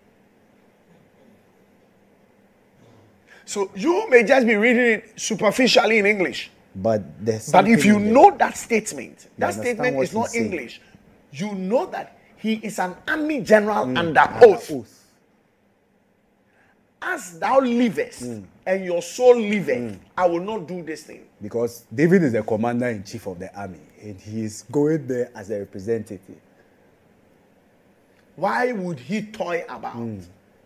So you may just be reading it superficially in English. But there's but if you know that statement, you that statement is not saying. English. You know that he is an army general mm. under, under oath. oath. As thou livest mm. and your soul liveth, mm. I will not do this thing. Because David is the commander in chief of the army, and he is going there as a representative. Why would he toy about? Mm.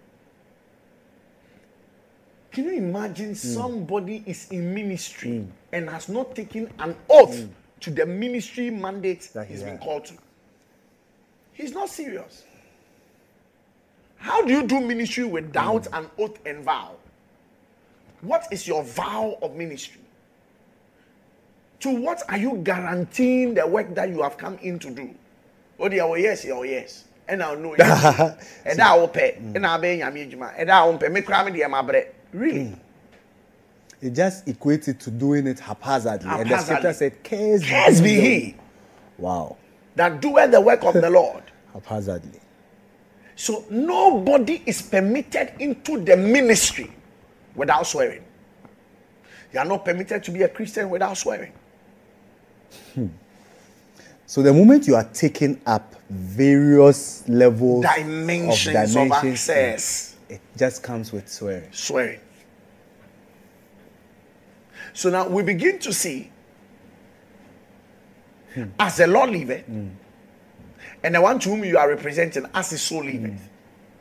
Can you imagine mm. somebody is in ministry mm. and has not taken an oath mm. to the ministry mandate that he's been called to? He's not serious. How do you do ministry without mm. an oath and vow? What is your vow of ministry? To what are you guaranteeing the work that you have come in to do? Oh, dear, oh yes, oh yes. And I'll know you. And I will pay. And I'll pay Yamijima. And I will pay me cramming the Amabre. Really? Mm. It just equated to doing it haphazardly. haphazardly. And the scripture said, Curse, Curse be he. Wow. That doeth the work of the Lord. Haphazardly. So nobody is permitted into the ministry without swearing. You are not permitted to be a Christian without swearing. Hmm. So the moment you are taking up various levels dimensions of, dimensions of access, it just comes with swearing. Swearing. So now we begin to see, hmm. as the Lord liveth, hmm. and the one to whom you are representing as his soul liveth. Hmm.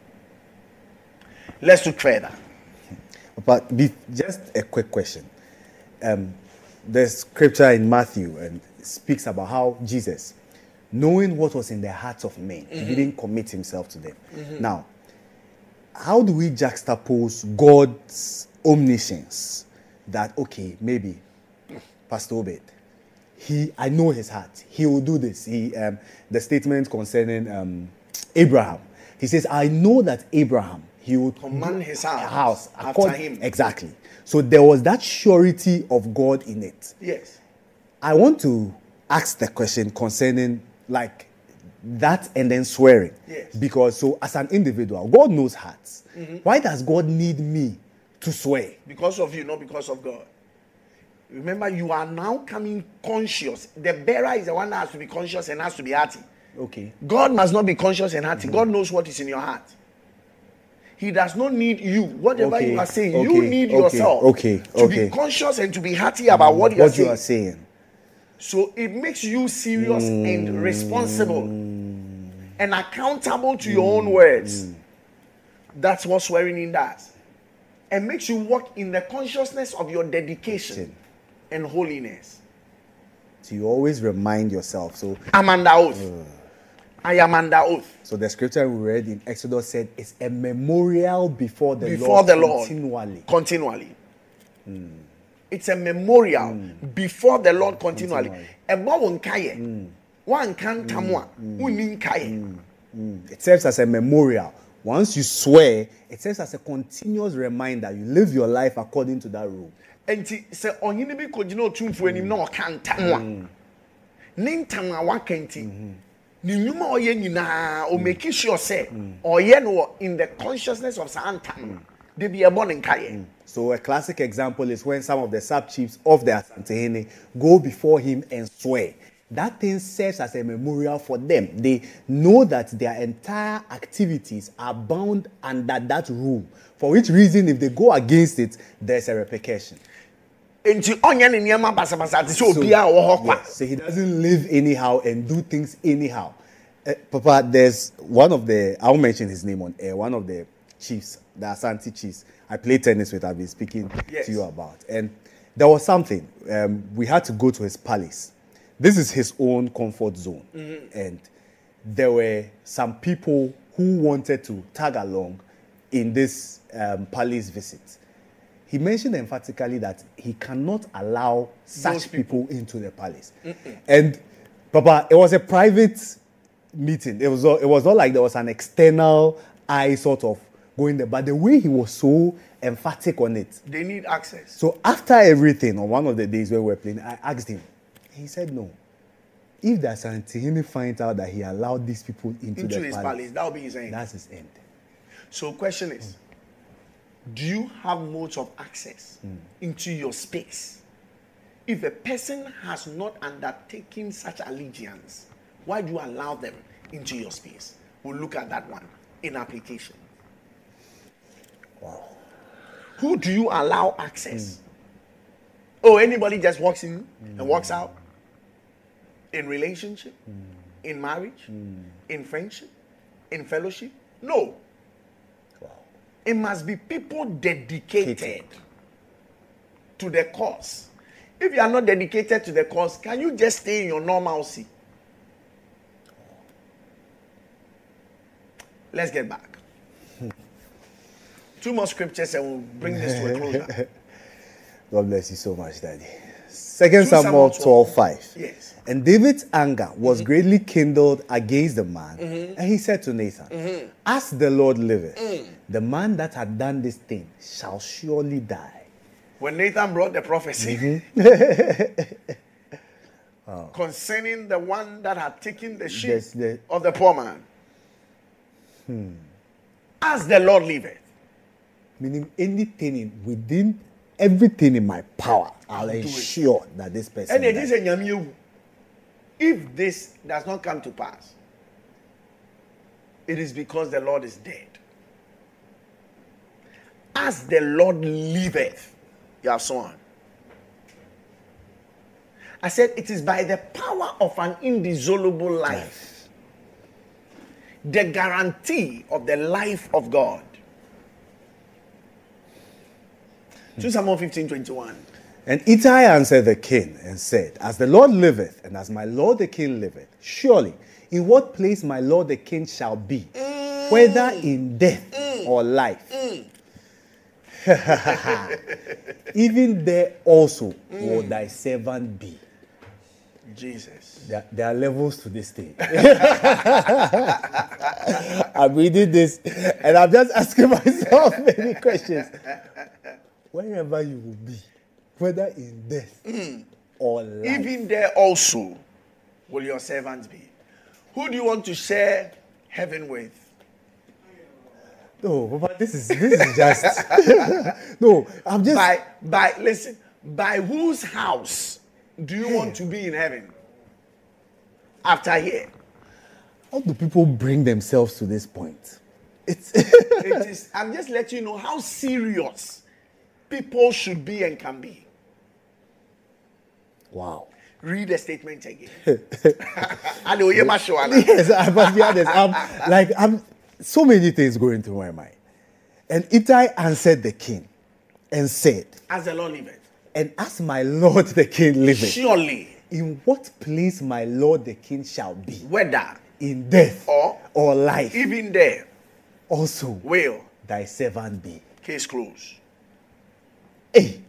Let's look further. But be, just a quick question. Um, there's scripture in Matthew and it speaks about how Jesus, knowing what was in the hearts of men, mm-hmm. he didn't commit himself to them. Mm-hmm. Now, how do we juxtapose God's omniscience? That, okay, maybe Pastor Obed, he, I know his heart. He will do this. He, um, the statement concerning um, Abraham, he says, I know that Abraham, he would command his house, house after accord, him. Exactly. So there was that surety of God in it. Yes. I want to ask the question concerning like that and then swearing. Yes. Because so as an individual, God knows hearts. Mm-hmm. Why does God need me to swear? Because of you, not because of God. Remember, you are now coming conscious. The bearer is the one that has to be conscious and has to be hearty. Okay. God must not be conscious and hearty. Mm-hmm. God knows what is in your heart. He does not need you. Whatever okay. you are saying, okay. you need okay. yourself okay. to okay. be conscious and to be hearty about what you, what are, saying. you are saying. So it makes you serious mm. and responsible and accountable to mm. your own words. Mm. That's what swearing in does. And makes you walk in the consciousness of your dedication and holiness. So you always remind yourself. So I'm under oath. Uh. I am under oath. So the scripture we read in Exodus said it's a memorial before the before Lord the Lord continually. Continually. Mm. It's a memorial mm. before the Lord continually. Mm. Mm. It serves as a memorial. Once you swear, it serves as a continuous reminder. You live your life according to that rule. And say onyine bi kogina otumfu anim na okantanwa. Nintanwa wakanti. Ni nyuma oye nyina o make sure say oye no in the consciousness of Santan. They be a born in Kaye. So a classic example is when some of the sub-chiefs of the Asantehene go before him and swear. That thing serves as a memorial for them. They know that their entire activities are bound under that rule. For which reason, if they go against it, there's a repercussion. Enti onye ne niema basa basa ti so So, obia wo ho kwa. yes, so he doesn't live anyhow and do things anyhow. Uh, Papa, there's one of the, I'll mention his name on air, one of the chiefs, the Asante chiefs. I play tennis with, I've been speaking Yes. to you about. And there was something, um, we had to go to his palace. This is his own comfort zone. And there were some people who wanted to tag along in this um, palace visit. He mentioned emphatically that he cannot allow such Those people. people into the palace. And Papa, it was a private meeting. It was it was not like there was an external eye sort of going there, but the way he was so emphatic on it. They need access. So after everything, on one of the days where we were playing, I asked him. He said no. If the Asantehene finds out that he allowed these people into, Into the his palace, palace, that will be his end. that's his end. So question is, do you have modes of access Mm. into your space? If a person has not undertaken such allegiance, why do you allow them into your space? We'll look at that one in application. Wow. Who do you allow access? Oh, anybody just walks in and walks out? In relationship? In marriage? In friendship? In fellowship? No. Wow. It must be people dedicated Dedicated. to the cause. If you are not dedicated to the cause, can you just stay in your normalcy? Let's get back. Two more scriptures and we'll bring this to a closure. God bless you so much, Daddy. Second Two Samuel Samuel twelve five. Yes. And David's anger was greatly kindled against the man. And he said to Nathan, as the Lord liveth, the man that had done this thing shall surely die. When Nathan brought the prophecy concerning the one that had taken the sheep Yes, the- of the poor man, as the Lord liveth, Meaning anything in, within everything in my power, I'll do it. ensure that this person and it dies. is a nyame ewu. If this does not come to pass, it is because the Lord is dead. As the Lord liveth, you have sworn. I said it is by the power of an indissoluble life, the guarantee of the life of God. Two Samuel fifteen twenty-one. And Ittai answered the king and said, as the Lord liveth, and as my lord the king liveth, surely in what place my lord the king shall be, whether in death or life, even there also will thy servant be. Jesus. There, there are levels to this thing. I'm reading this and I'm just asking myself many questions. Wherever you will be, whether in death or life. Even there also will your servants be. Who do you want to share heaven with? No, but this is this is just no. I'm just By by listen, by whose house do you want to be in heaven? After here. how do people bring themselves to this point? It's It is, I'm just letting you know how serious people should be and can be. wow. Read the statement again. Hallelujah, mashallah. Yes, I must be honest. I'm like I'm so many things going through my mind. And Ittai answered the king and said, As the Lord liveth, and as my lord the king liveth, surely, in what place my lord the king shall be, whether in death or or life, even there also will thy servant be. case closed. Hey.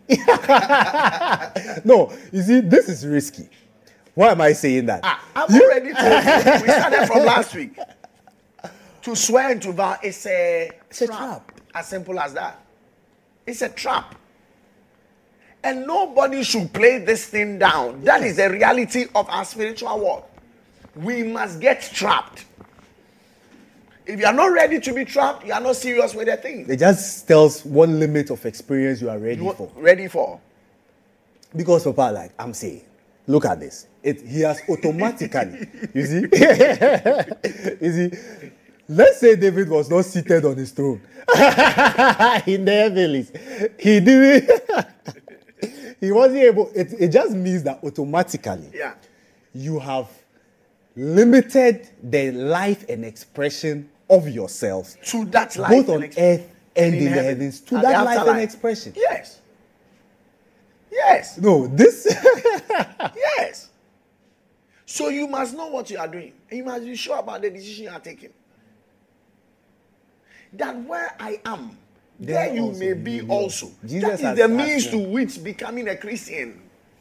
No, you see, this is risky. Why am I saying that? Ah, I'm already told you. We started from last week. To swear and to vow is a, It's a trap. trap. As simple as that. It's a trap. And nobody should play this thing down. That is the reality of our spiritual world. We must get trapped. If you are not ready to be trapped, you are not serious with the thing. It just tells what limit of experience you are ready You are for. ready for. Because Papa, like I'm saying, look at this. It he has automatically, you see, you see. Let's say David was not seated on his throne in the heavens. He didn't. he wasn't able. It, it just means that automatically, Yeah. you have limited the life and expression of yourself To that life. both on and ex- earth and in, the heaven, heavens to and that the life and afterlife. expression. Yes. Yes. No, this Yes. So you must know what you are doing. And you must be sure about the decision you are taking. That where I am, there, There you also may you be will be also. also. Jesus That is has the asked means to them. which becoming a Christian.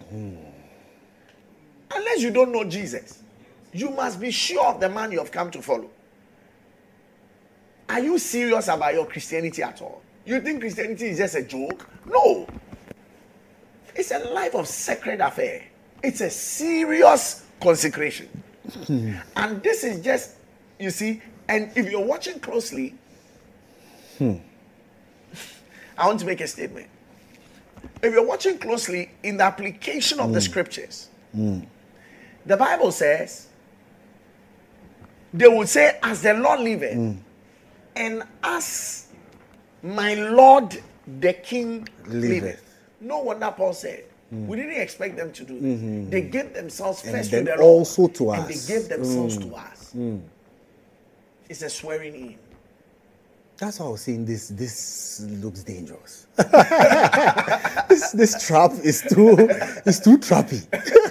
Unless you don't know Jesus, you must be sure of the man you have come to follow. Are you serious about your Christianity at all? You think Christianity is just a joke? No. It's a life of sacred affair. It's a serious consecration. And this is just, you see, and if you're watching closely, I want to make a statement. If you're watching closely in the application of the scriptures, the Bible says, they will say, as the Lord liveth, and as my Lord the King liveth. Liveth. No wonder Paul said, we didn't expect them to do this. They gave themselves And first to then the Lord, also to and us. they gave themselves to us. It's a swearing in. That's why I was saying this. This looks dangerous. this this trap is too is too trappy.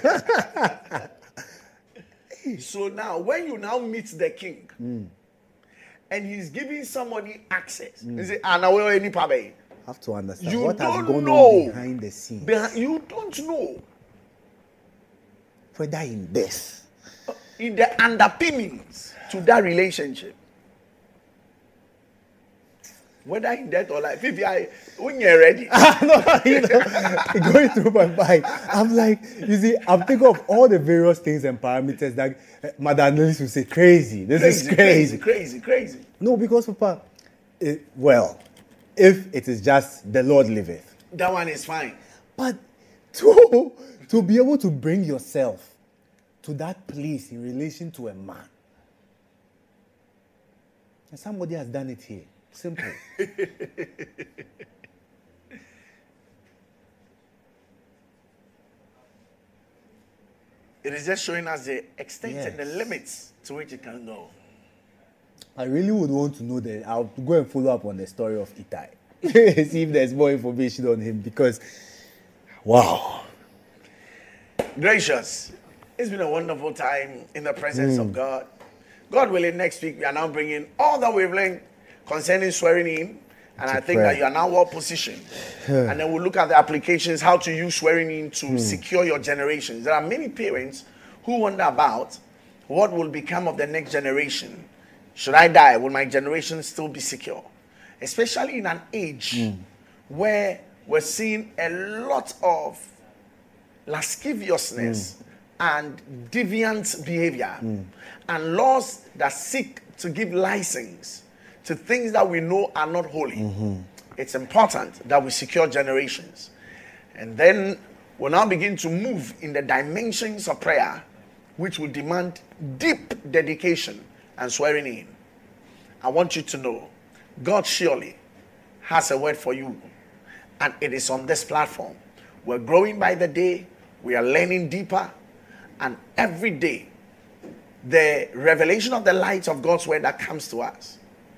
So now, when you now meet the king, and he's giving somebody access, you say, "Ah, now we're any pabe." Have to understand You what has don't gone know. on behind the scenes. Behind- You don't know Whether in death, in the underpinnings to that relationship, whether in death or life. If you are, when you're ready, no, you know, going through my mind, I'm like, you see, I'm thinking of all the various things and parameters that uh, Madam Annalise would say, crazy. This crazy, is crazy, crazy. crazy, crazy. No, because Papa, it, well, if it is just the Lord liveth, That one is fine. but to to be able to bring yourself to that place in relation to a man, and somebody has done it here. Simple. It is just showing us the extent and the Yes. limits to which it can go. I really would want to know that. I'll go and follow up on the story of Itai. See if there's more information on him because, wow. Gracious, it's been a wonderful time in the presence of God. God willing, next week we are now bringing all that we've learned concerning swearing in. And I think prayer. that you are now well positioned. And then we'll look at the applications, how to use swearing in to secure your generations. There are many parents who wonder about what will become of the next generation. Should I die? Will my generation still be secure? Especially in an age where we're seeing a lot of lasciviousness and deviant behavior and laws that seek to give license to things that we know are not holy. It's important that we secure generations. And then we'll now begin to move in the dimensions of prayer, which will demand deep dedication and swearing in. I want you to know, God surely has a word for you, and it is on this platform. We're growing by the day, we are learning deeper, and every day, the revelation of the light of God's word that comes to us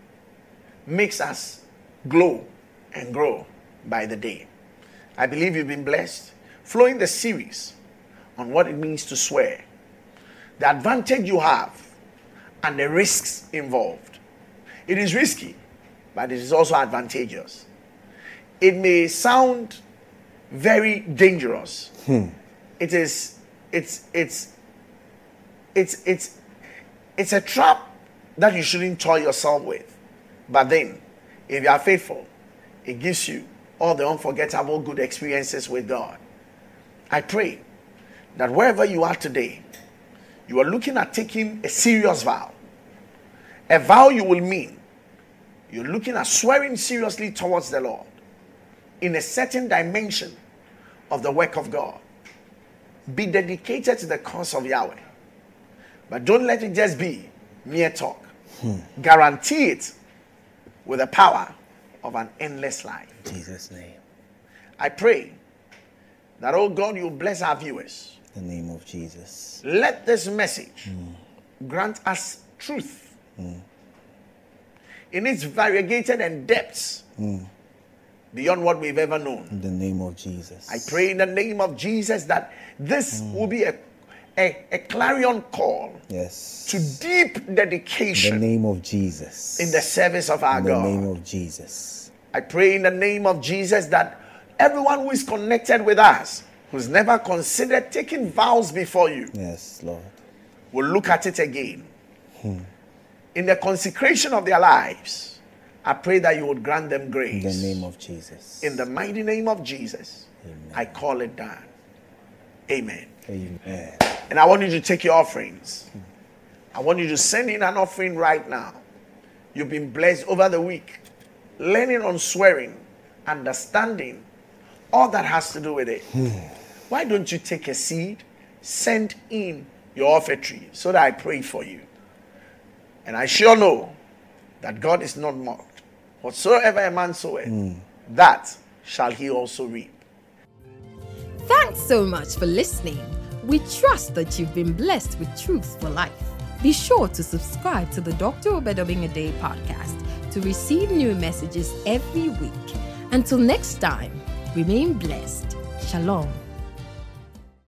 makes us glow and grow by the day. I believe you've been blessed. Flowing the series on what it means to swear, the advantage you have, and the risks involved. It is risky, but it is also advantageous. It may sound very dangerous. It is, it's, it's, it's, it's, it's a trap that you shouldn't toy yourself with. But then, if you are faithful, it gives you all the unforgettable good experiences with God. I pray that wherever you are today, you are looking at taking a serious vow. A vow you will mean. You're looking at swearing seriously towards the Lord in a certain dimension of the work of God. Be dedicated to the cause of Yahweh. But don't let it just be mere talk. Hmm. Guarantee it with the power of an endless life. In Jesus' name. I pray that, oh God, you bless our viewers. In the name of Jesus. Let this message mm. grant us truth mm. in its variegated and depths mm. beyond what we've ever known. In the name of Jesus. I pray in the name of Jesus that this mm. will be a, a, a clarion call yes. to deep dedication. In the name of Jesus. In the service of our in God. In the name of Jesus. I pray in the name of Jesus that everyone who is connected with us, who's never considered taking vows before you, yes, Lord, will look at it again. Hmm. In the consecration of their lives, I pray that you would grant them grace. In the name of Jesus. In the mighty name of Jesus, Amen. I call it down. Amen. Amen. And I want you to take your offerings. Hmm. I want you to send in an offering right now. You've been blessed over the week, learning on swearing, understanding all that has to do with it. Hmm. Why don't you take a seed, send in your offertory so that I pray for you? And I sure know that God is not mocked. Whatsoever a man soweth, mm. that shall he also reap. Thanks so much for listening. We trust that you've been blessed with truth for life. Be sure to subscribe to the Doctor Obedobing a Day podcast to receive new messages every week. Until next time, remain blessed. Shalom.